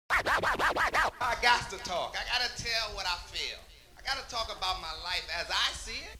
I got to talk. I got to tell what I feel. I got to talk about my life as I see it.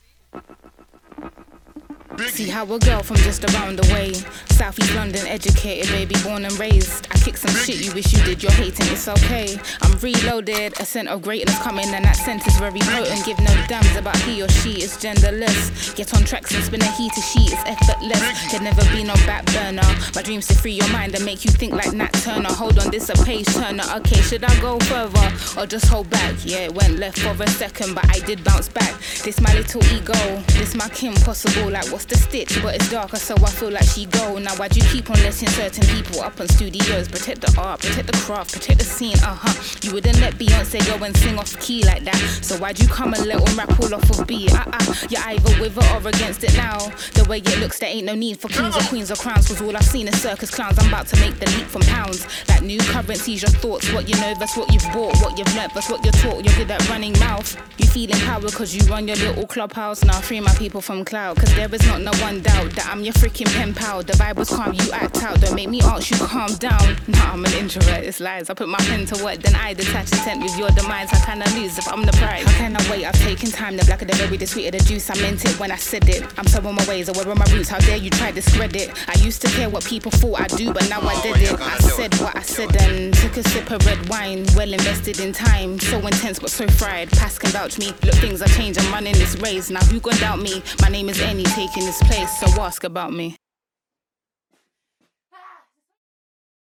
See how a girl from just around the way, Southeast London, educated, baby, born and raised. I kick some shit you wish you did, you're hating, it's okay. I'm reloaded, a scent of greatness coming, and that scent is very potent. Give no damns about he or she, it's genderless. Get on tracks and spin a heater sheet, it's effortless. There'd never be no back burner. My dreams to free your mind and make you think like Nat Turner. Hold on, this a page turner. Okay, should I go further or just hold back? Yeah, it went left for a second, but I did bounce back. This my little ego, this my Kim Possible. Like what's the stitch? But it's darker, so I feel like she go. Now why'd you keep on letting certain people up on studios? Protect the art, protect the craft, protect the scene, You wouldn't let Beyonce go and sing off key like that. So why'd you come and let them rap all off of beat? You're either with it or against it now. The way it looks, there ain't no need for kings or queens or crowns. Cause all I've seen is circus clowns. I'm about to make the leap from pounds. Like new currencies, your thoughts, what you know, that's what you've bought. What you've learnt, that's what you're taught. You're good at running mouth. You feeling power cause you run your little clubhouse. Now free my people from cloud. Cause there is not no one doubt that I'm your freaking pen pal. The vibe was calm, you act out. Don't make me ask you calm down. Nah, I'm an introvert, it's lies. I put my pen to work, then I detach intent with your demise. How can I lose if I'm the prize? How can I wait? I've taken time. The blacker the berry, the sweeter the juice. I meant it when I said it. I'm so on my ways, or where are my roots? How dare you try discredit? I used to care what people thought I do, but now I did it. I said what I said and took a sip of red wine. Well invested in time, so intense but so fried. Past can vouch me. Look, things have changed. I'm running this race. Now who gon' doubt me? My name is Annie, taking this place. So ask about me.